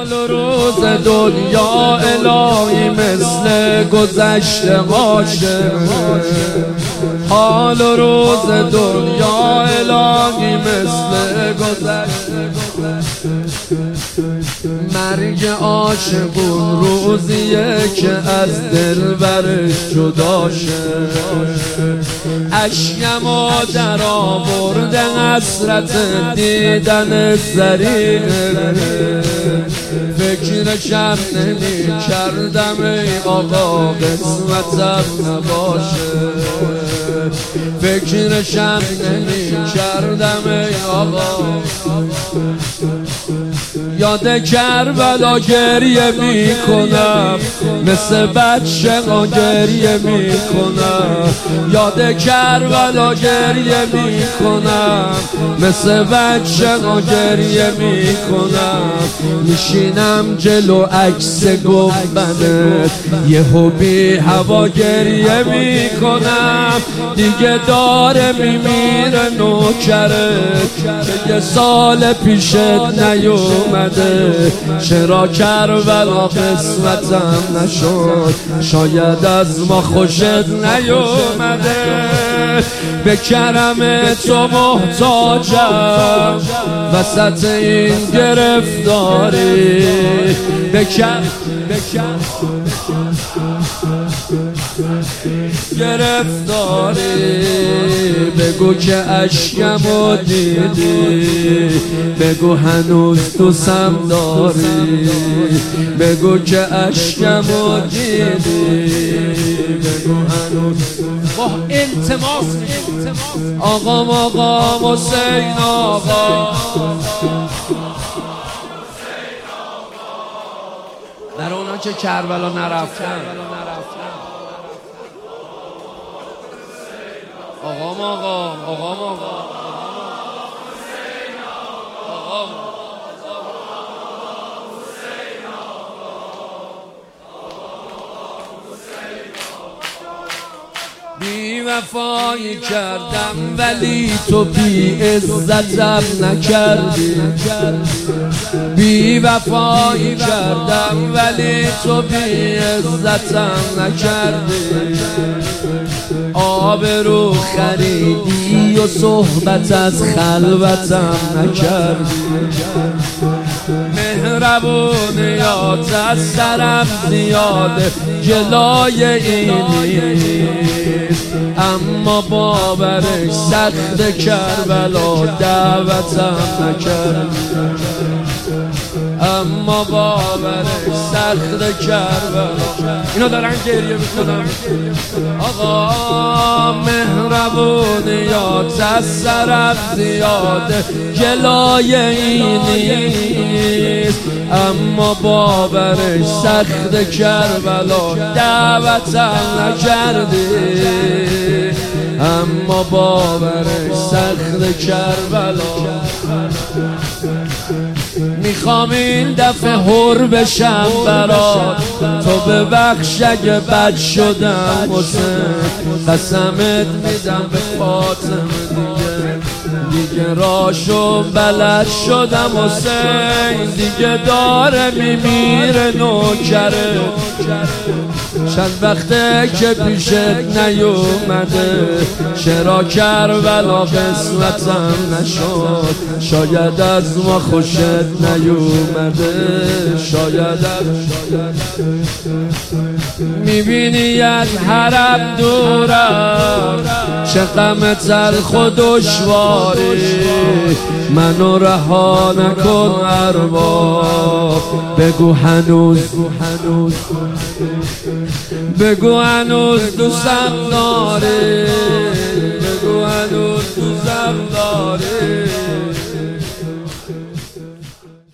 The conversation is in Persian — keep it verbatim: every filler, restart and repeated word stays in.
حال و روز دنیا الهی مثل گذشته باشه، حال و روز دنیا الهی مثل گذشته. مرگ عاشقون روزیه که از دلبرش جدا شه، اشکمو در آورده حسرت دیدن زریق، فکرشم نمی کردم ای آقا قسمتم نباشه، فکرشم نمی کردم ای آقا. یاد کربلا گریه میکنم، مثل بچه ها گریه میکنم، یاد کربلا گریه میکنم، مثل بچه ها گریه میکنم. میشینم جلو عکس گنبدت یهو بی هوا گریه میکنم، دیگه داره میمیره نوکرت که یه سال پیشت نیومده، چرا کربلا قسمتم نشد، شاید از ما خوشت نیومده. به کرم تو محتاجم وسط این گرفتاری، به کرم گرفتاری. بگو که اشکمو دیدی، بگو هنوز دوستم داری، بگو که اشکمو دیدی، بگو هنوز. با التماس آقام آقام حسین آقا، در اونا که کربلا نرفتن، آقام آقا آقام آقا بی وفایی کردم ولی تو بی عزتم نکردی، بی وفایی کردم ولی تو بی عزتم نکردی. آبرو خریدی و صحبت از خلوتم نکردی، مهربونیات از سرم زیاده جلای اینی، اما باورش سخت کربلا دعوتم نکردی، اما باورش سخت کربلا. اینا دارن گریه میکنن. آقا مهربونیات از سرم زیاده جلای اینی، اما باورش سخت کربلا دعوتم نکردی، اما باورش سخت کربلا. میخوام این دفعه هر بشم برات، تو ببخش اگه بد شدم حسین، قسمت میدم به فاطمه دیگه، دیگه راشو بلد شدم حسین، دیگه داره میمیره نوکره، چند وقته که پیشت نیومده، چرا کربلا قسمتم نشد، شاید از ما خوشت نیومده، شاید از میبینی یک حرم دورم، چه غم تلخ و دشواری، منو رها نکن ارباب، بگو هنوز بگو هنوز دوستم داری،